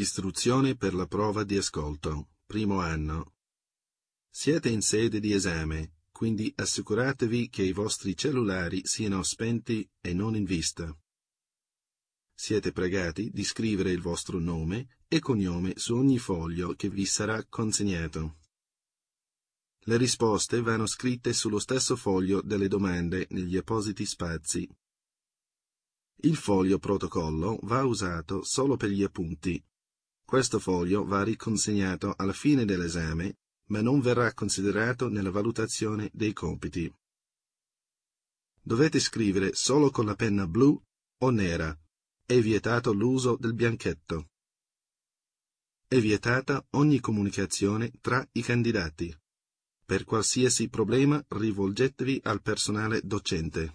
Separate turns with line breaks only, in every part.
Istruzione per la prova di ascolto, primo anno. Siete in sede di esame, quindi assicuratevi che i vostri cellulari siano spenti e non in vista. Siete pregati di scrivere il vostro nome e cognome su ogni foglio che vi sarà consegnato. Le risposte vanno scritte sullo stesso foglio delle domande negli appositi spazi. Il foglio protocollo va usato solo per gli appunti. Questo foglio va riconsegnato alla fine dell'esame, ma non verrà considerato nella valutazione dei compiti. Dovete scrivere solo con la penna blu o nera. È vietato l'uso del bianchetto. È vietata ogni comunicazione tra i candidati. Per qualsiasi problema rivolgetevi al personale docente.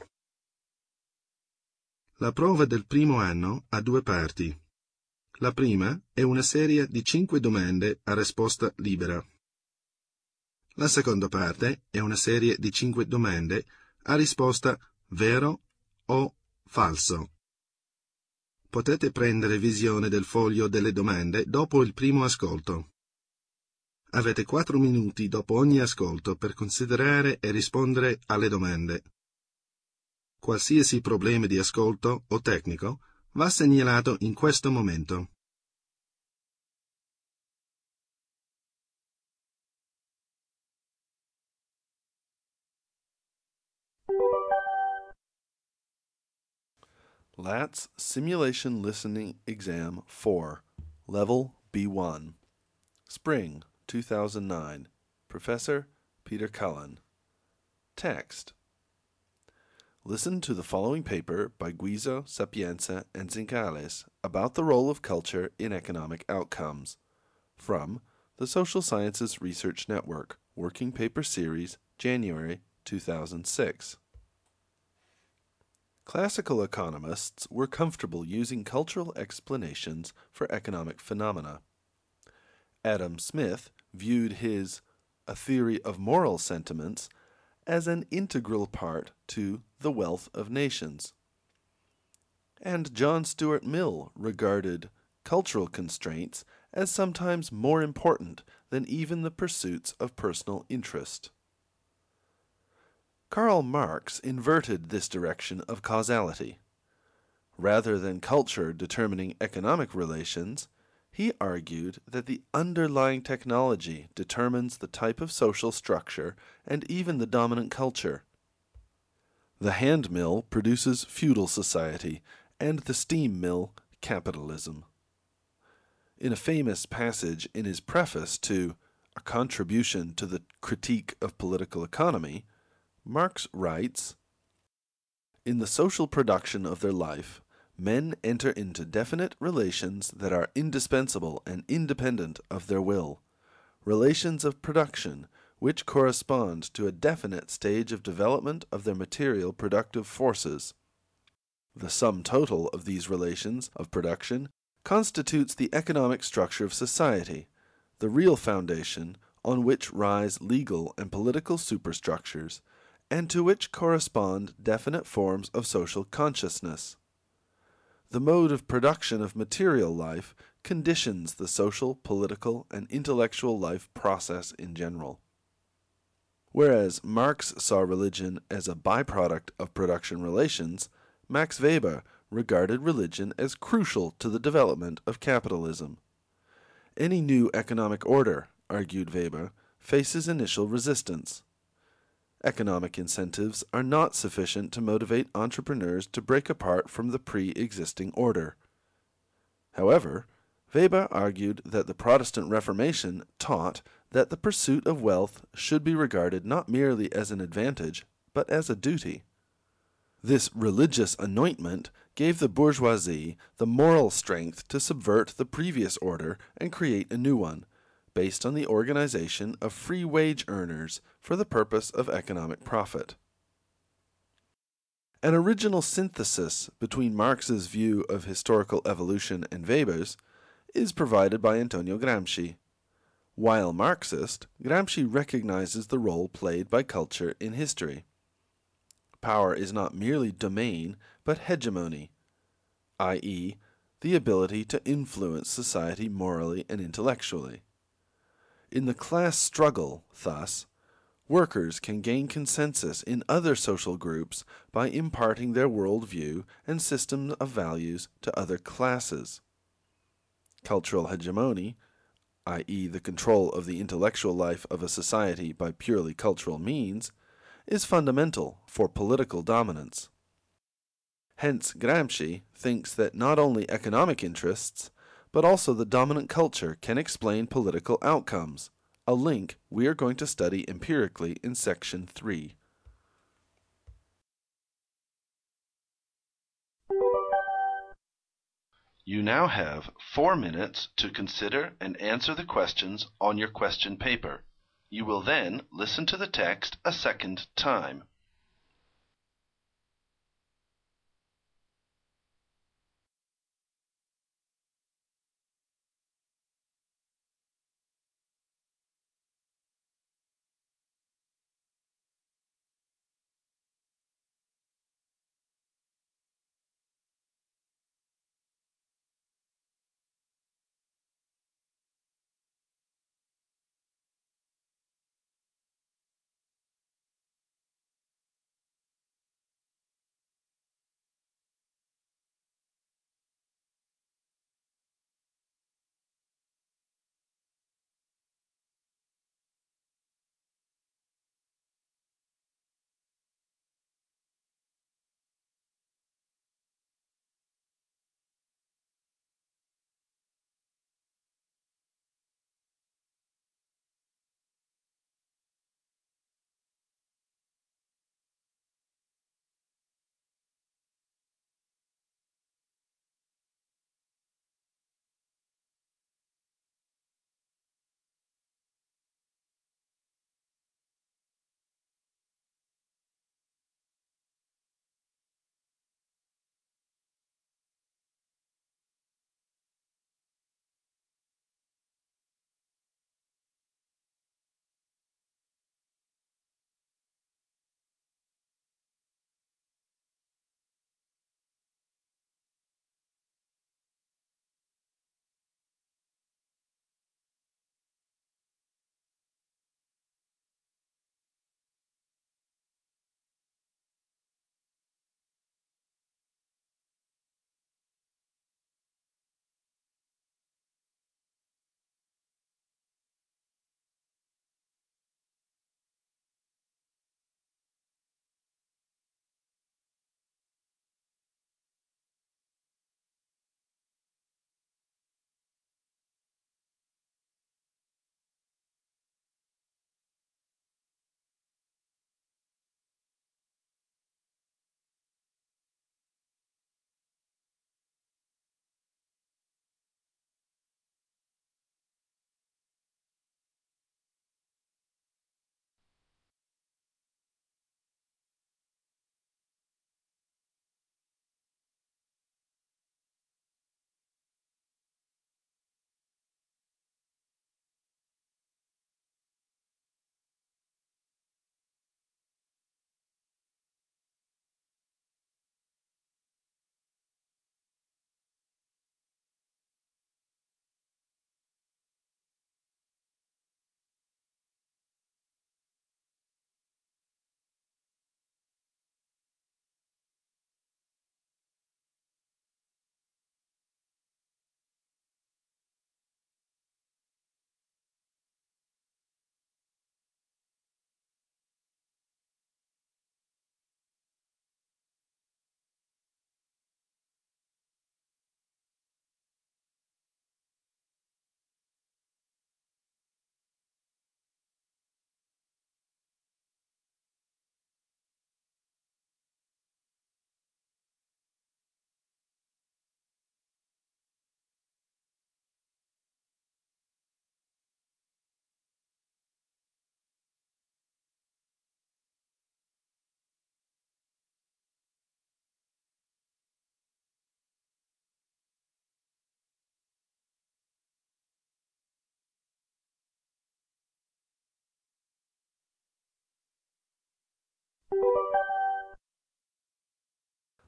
La prova del primo anno ha 2 parti. La prima è una serie di 5 domande a risposta libera. La seconda parte è una serie di 5 domande a risposta vero o falso. Potete prendere visione del foglio delle domande dopo il primo ascolto. Avete 4 minuti dopo ogni ascolto per considerare e rispondere alle domande. Qualsiasi problema di ascolto o tecnico va segnalato in questo momento.
LATS Simulation Listening Exam 4, Level B1. Spring 2009. Professor Peter Cullen. Text. Listen to the following paper by Guizzo, Sapienza, and Zincales about the role of culture in economic outcomes. From the Social Sciences Research Network, Working Paper Series, January 2006. Classical economists were comfortable using cultural explanations for economic phenomena. Adam Smith viewed his A Theory of Moral Sentiments as an integral part to The Wealth of Nations. And John Stuart Mill regarded cultural constraints as sometimes more important than even the pursuits of personal interest. Karl Marx inverted this direction of causality. Rather than culture determining economic relations, he argued that the underlying technology determines the type of social structure and even the dominant culture. The hand mill produces feudal society, and the steam mill capitalism. In a famous passage in his preface to A Contribution to the Critique of Political Economy, Marx writes, "In the social production of their life, men enter into definite relations that are indispensable and independent of their will, relations of production which correspond to a definite stage of development of their material productive forces. The sum total of these relations of production constitutes the economic structure of society, the real foundation on which rise legal and political superstructures, and to which correspond definite forms of social consciousness. The mode of production of material life conditions the social, political, and intellectual life process in general." Whereas Marx saw religion as a byproduct of production relations, Max Weber regarded religion as crucial to the development of capitalism. Any new economic order, argued Weber, faces initial resistance. Economic incentives are not sufficient to motivate entrepreneurs to break apart from the pre-existing order. However, Weber argued that the Protestant Reformation taught that the pursuit of wealth should be regarded not merely as an advantage, but as a duty. This religious anointment gave the bourgeoisie the moral strength to subvert the previous order and create a new one, based on the organization of free wage earners for the purpose of economic profit. An original synthesis between Marx's view of historical evolution and Weber's is provided by Antonio Gramsci. While Marxist, Gramsci recognizes the role played by culture in history. Power is not merely domain, but hegemony, i.e., the ability to influence society morally and intellectually. In the class struggle, thus, workers can gain consensus in other social groups by imparting their worldview and system of values to other classes. Cultural hegemony, i.e., the control of the intellectual life of a society by purely cultural means, is fundamental for political dominance. Hence, Gramsci thinks that not only economic interests, but also the dominant culture can explain political outcomes, a link we are going to study empirically in Section 3. You now have 4 minutes to consider and answer the questions on your question paper. You will then listen to the text a second time.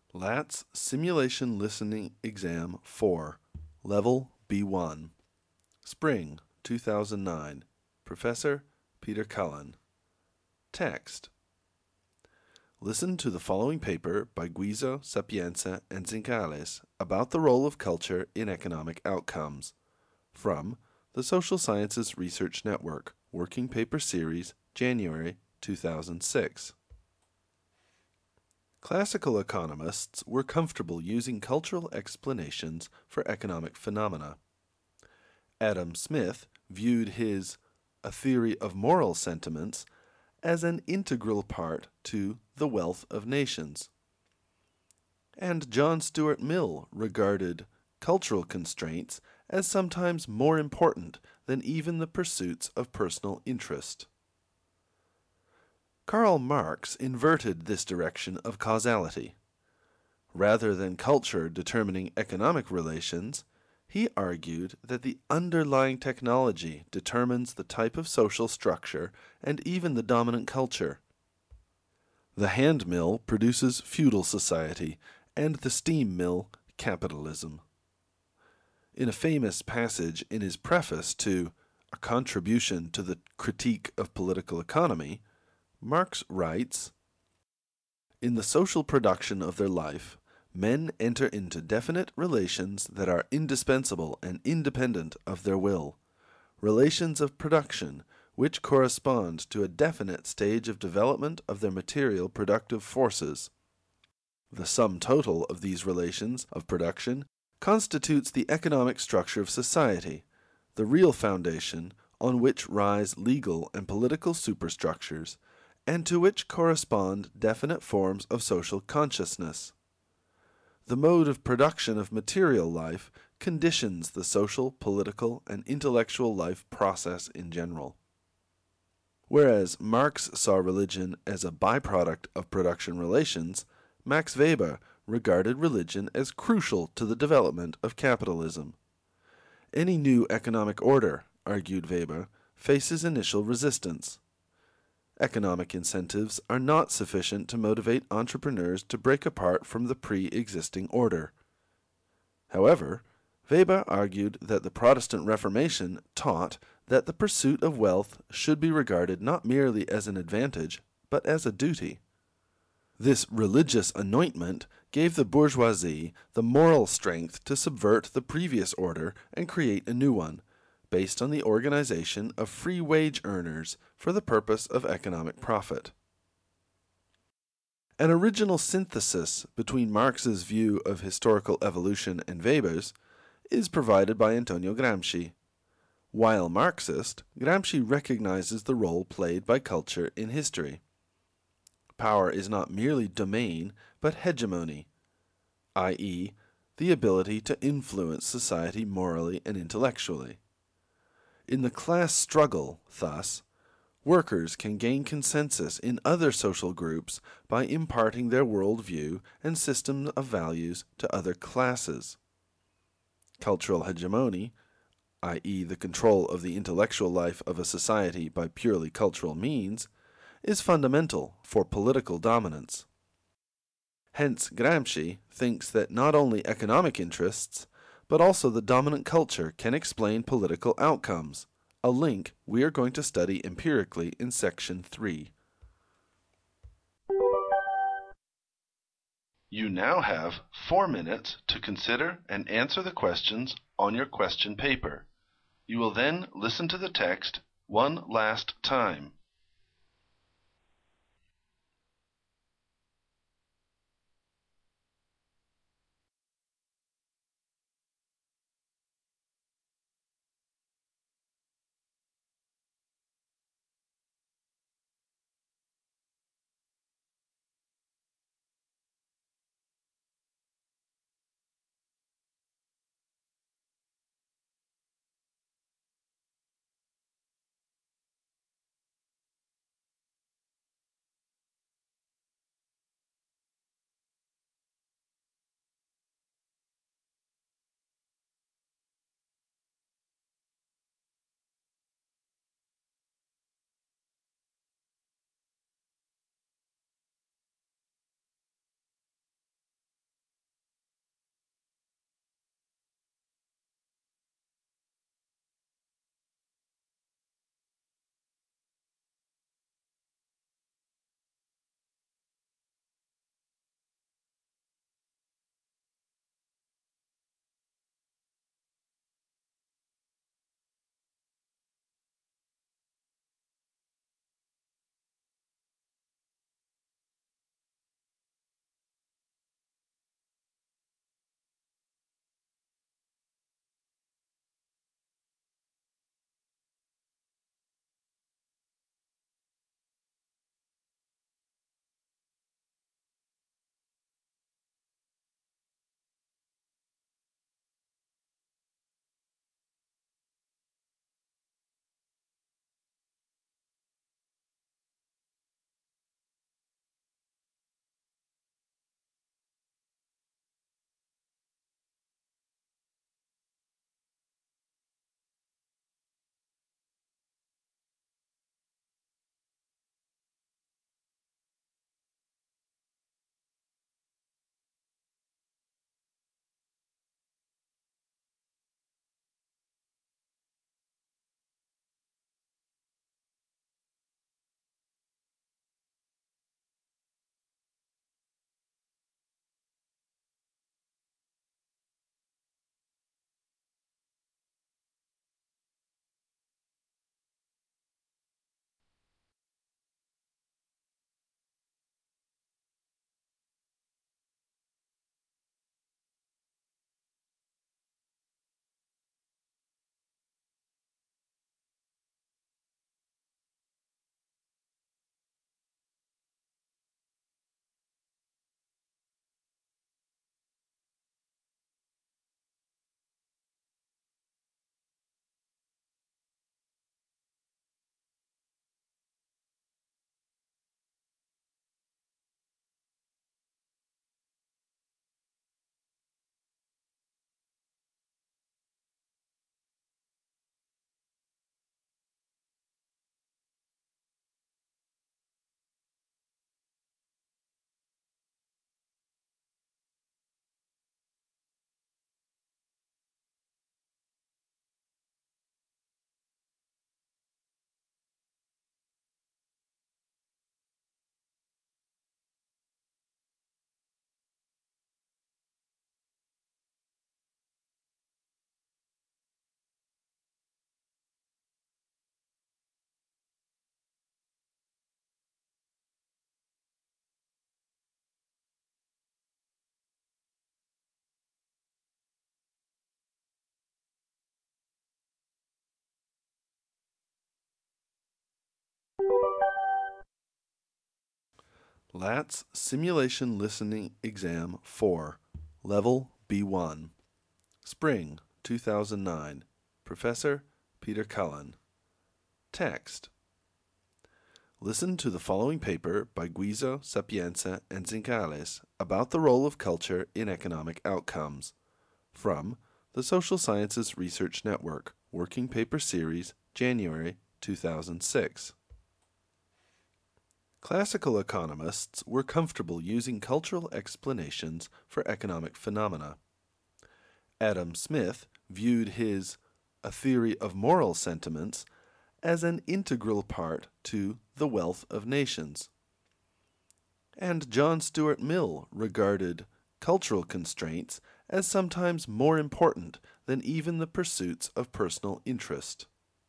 LATS Simulation Listening Exam 4, Level B1. Spring 2009. Professor Peter Cullen. Text. Listen to the following paper by Guizzo, Sapienza, and Zincales about the role of culture in economic outcomes. From the Social Sciences Research Network, Working Paper Series, January 2006. Classical economists were comfortable using cultural explanations for economic phenomena. Adam Smith viewed his A Theory of Moral Sentiments as an integral part to The Wealth of Nations. And John Stuart Mill regarded cultural constraints as sometimes more important than even the pursuits of personal interest. Karl Marx inverted this direction of causality. Rather than culture determining economic relations, he argued that the underlying technology determines the type of social structure and even the dominant culture. The hand mill produces feudal society, and the steam mill capitalism. In a famous passage in his preface to A Contribution to the Critique of Political Economy, Marx writes, "In the social production of their life, men enter into definite relations that are indispensable and independent of their will, relations of production which correspond to a definite stage of development of their material productive forces. The sum total of these relations of production constitutes the economic structure of society, the real foundation on which rise legal and political superstructures, and to which correspond definite forms of social consciousness. The mode of production of material life conditions the social, political, and intellectual life process in general." Whereas Marx saw religion as a byproduct of production relations, Max Weber regarded religion as crucial to the development of capitalism. Any new economic order, argued Weber, faces initial resistance. Economic incentives are not sufficient to motivate entrepreneurs to break apart from the pre-existing order. However, Weber argued that the Protestant Reformation taught that the pursuit of wealth should be regarded not merely as an advantage, but as a duty. This religious anointment gave the bourgeoisie the moral strength to subvert the previous order and create a new one, based on the organization of free wage earners for the purpose of economic profit. An original synthesis between Marx's view of historical evolution and Weber's is provided by Antonio Gramsci. While Marxist, Gramsci recognizes the role played by culture in history. Power is not merely domain, but hegemony, i.e., the ability to influence society morally and intellectually. In the class struggle, thus, workers can gain consensus in other social groups by imparting their worldview and system of values to other classes. Cultural hegemony, i.e., the control of the intellectual life of a society by purely cultural means, is fundamental for political dominance. Hence, Gramsci thinks that not only economic interests, but also the dominant culture can explain political outcomes, a link we are going to study empirically in Section 3. You now have 4 minutes to consider and answer the questions on your question paper. You will then listen to the text one last time. LATS Simulation Listening Exam 4, Level B1. Spring 2009. Professor Peter Cullen. Text. Listen to the following paper by Guizzo, Sapienza, and Zincales about the role of culture in economic outcomes. From the Social Sciences Research Network, Working Paper Series, January 2006. Classical economists were comfortable using cultural explanations for economic phenomena. Adam Smith viewed his A Theory of Moral Sentiments as an integral part to The Wealth of Nations. And John Stuart Mill regarded cultural constraints as sometimes more important than even the pursuits of personal interest.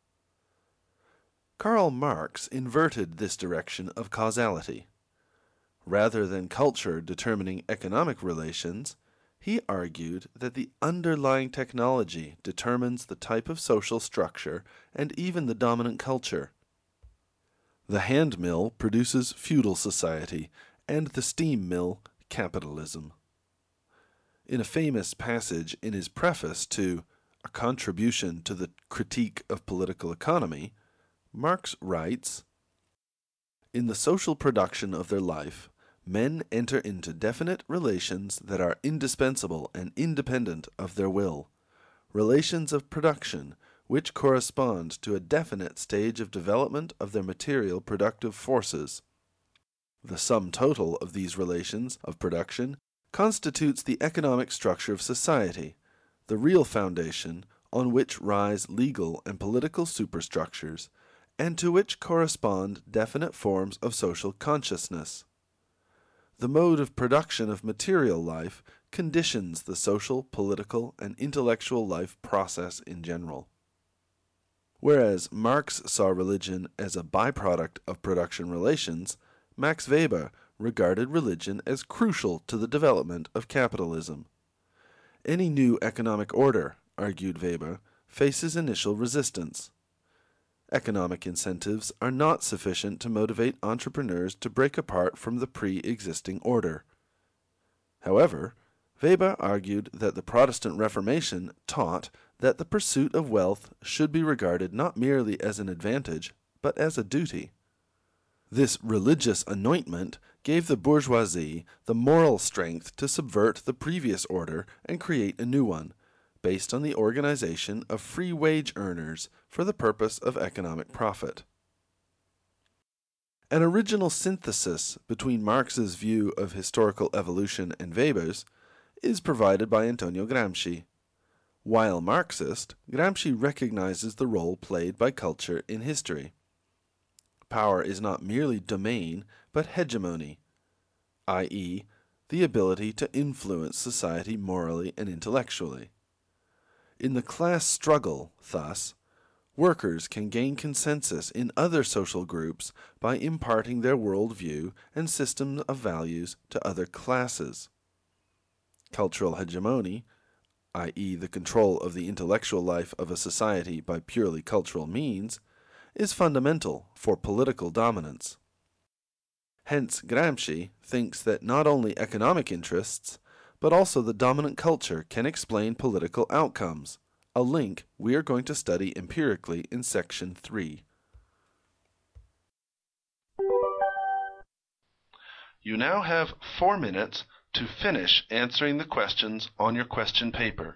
Karl Marx inverted this direction of causality. Rather than culture determining economic relations, he argued that the underlying technology determines the type of social structure and even the dominant culture. The hand mill produces feudal society, and the steam mill capitalism. In a famous passage in his preface to A Contribution to the Critique of Political Economy, Marx writes, "In the social production of their life, men enter into definite relations that are indispensable and independent of their will, relations of production which correspond to a definite stage of development of their material productive forces. The sum total of these relations of production constitutes the economic structure of society, the real foundation on which rise legal and political superstructures, and to which correspond definite forms of social consciousness. The mode of production of material life conditions the social, political, and intellectual life process in general." Whereas Marx saw religion as a byproduct of production relations, Max Weber regarded religion as crucial to the development of capitalism. Any new economic order, argued Weber, faces initial resistance. Economic incentives are not sufficient to motivate entrepreneurs to break apart from the pre-existing order. However, Weber argued that the Protestant Reformation taught that the pursuit of wealth should be regarded not merely as an advantage, but as a duty. This religious anointment gave the bourgeoisie the moral strength to subvert the previous order and create a new one, based on the organization of free wage earners for the purpose of economic profit. An original synthesis between Marx's view of historical evolution and Weber's is provided by Antonio Gramsci. While Marxist, Gramsci recognizes the role played by culture in history. Power is not merely domain, but hegemony, i.e., the ability to influence society morally and intellectually. In the class struggle, thus, workers can gain consensus in other social groups by imparting their worldview and system of values to other classes. Cultural hegemony, i.e., the control of the intellectual life of a society by purely cultural means, is fundamental for political dominance. Hence, Gramsci thinks that not only economic interests, but also the dominant culture can explain political outcomes, a link we are going to study empirically in Section 3. You now have 4 minutes to finish answering the questions on your question paper.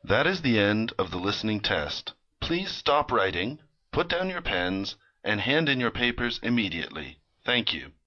That is the end of the listening test. Please stop writing, put down your pens, and hand in your papers immediately. Thank you.